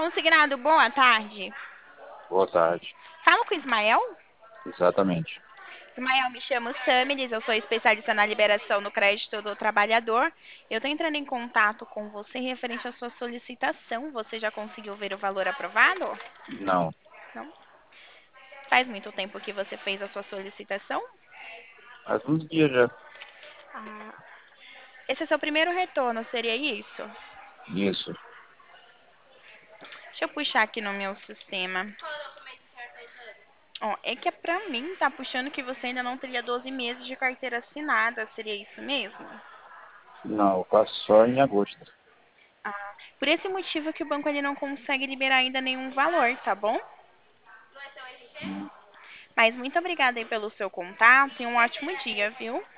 Consignado, boa tarde. Boa tarde. Fala com o Ismael. Exatamente. Ismael, me chamo Samiris, eu sou especialista na liberação do crédito do trabalhador. Eu estou entrando em contato com você referente à sua solicitação. Você já conseguiu ver o valor aprovado? Não, Não? Faz muito tempo que você fez a sua solicitação? faz uns dias já. Ah, esse é seu primeiro retorno, seria isso? Isso. Deixa eu puxar aqui no meu sistema. Ó, é que pra mim tá puxando que você ainda não teria 12 meses de carteira assinada, seria isso mesmo? Não, eu faço só em agosto. Ah, por esse motivo que o banco ele não consegue liberar ainda nenhum valor, tá bom? Hum, Mas muito obrigada aí pelo seu contato e um ótimo dia, viu?